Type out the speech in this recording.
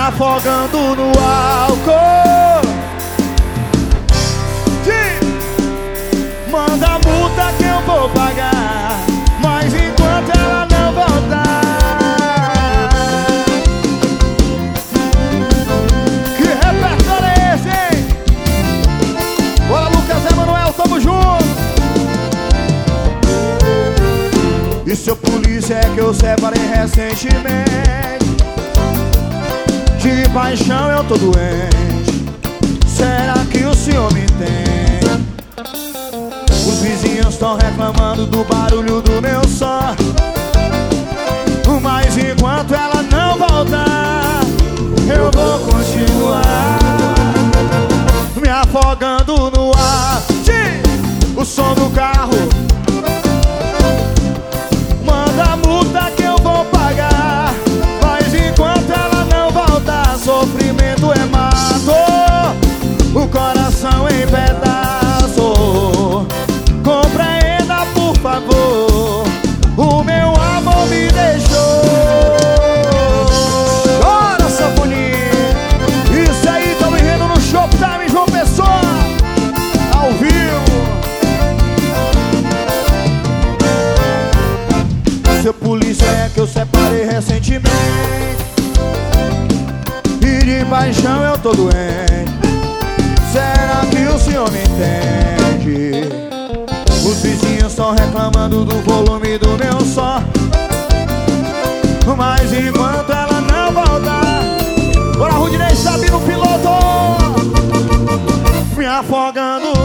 afogando no álcool. Manda a multa que eu vou pagar, mas enquanto ela não voltar. Que repertório é esse, hein? Bora, Lucas Emanuel, tamo junto. E seu polícia é que eu separei recentemente. De paixão eu tô doente. Será que o senhor me entende? Os vizinhos estão reclamando do barulho do meu som, mas enquanto ela não voltar, eu vou continuar me afogando no ar. O som do carro, manda a multa que eu vou pagar, mas enquanto ela não voltar, sofrimento é mato, o coração em pedaço. Compreenda, por favor, o meu amor me deixou. Bora, sanfoninha! Isso aí, tamo enrendo no Showtime, João Pessoa, ao vivo. Seu polícia é que eu separei recentemente. E de paixão eu tô doente. Será que o senhor me entende? Os vizinhos estão reclamando do volume do meu som, mas enquanto ela não voltar, bora, Rudinei Sabino, piloto, me afogando